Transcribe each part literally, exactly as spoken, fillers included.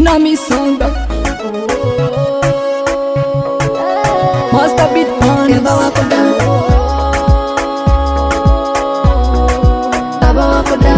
Tina misonga Master beat on Kemba wako da Baba wako da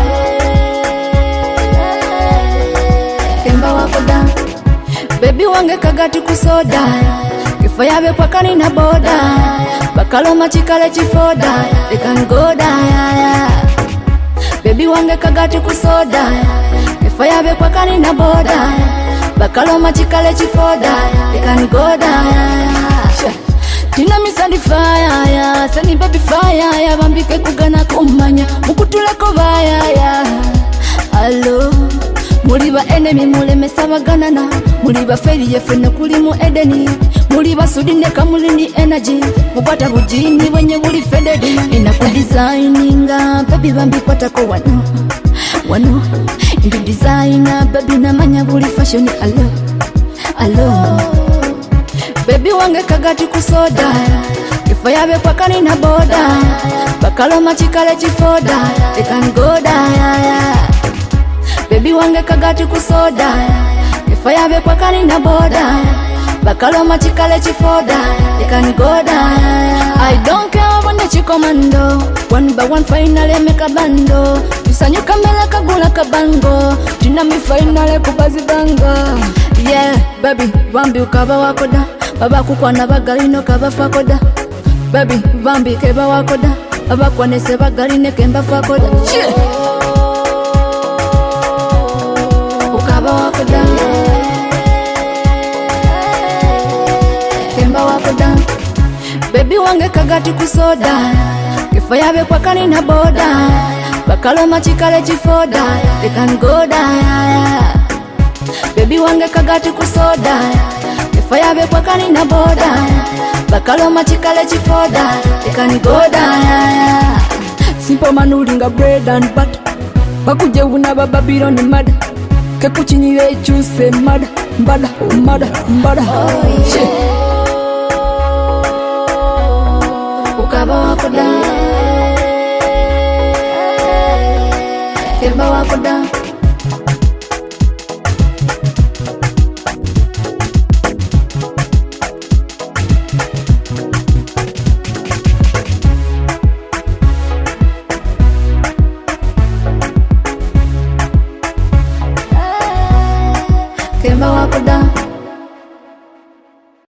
Kemba wako da Baby wange kagati kusoda Kifo yabe kwa kani na boda Bakalo machikale chifoda They can go da Baby wange kagati kusoda Kifo yabe kwa kani na boda Bakalo machikale chifoda They can go da Tina misandi fire ya Sani baby fire ya Bambike kugana kumanya Mukutula kovaya ya Hello Muliba enemy muleme sabaganana Muliba feri yefene kulimu edeni Muliba sudine kamulini energy Mubata bujini wenye wuli fededi Ina kudesigninga Baby bambi kwatako wano Wano Into designer Baby na manya wuli fashion Hello Hello Baby wange kagati kusoda Kifo yabe kwa kani na boda Bakalo machikale chifoda They can go da Baby wange kagati kusoda Kifo yabe kwa kani na boda Bakalo machikale chifoda They can go da I don't care when you commando One by one finally make a bando Tusanyuka mbele kagula kabango Tina mi finally kubazi bango Yeah baby Vambi ukaba wako da Baba kukwa na bagalino kaba fakoda Baby vambi keba wakoda Baba kwa nese bagaline kemba fakoda yeah. Ukaba wakoda Kemba wakoda Baby wange kagati kusoda Kifo yabe kwa kani na boda Bakalo machikale chifoda They can go da Baby wange kagati kusoda Kifo yabe kwa kani na boda Bakalo machikale chifoda They can go da Simple manulinga bread and butter Bakuje una baba biro ni mada Kekuchinyire chuse mada Mbada, mbada, mbada oh, yeah. Ukaba wako da Kemba wako da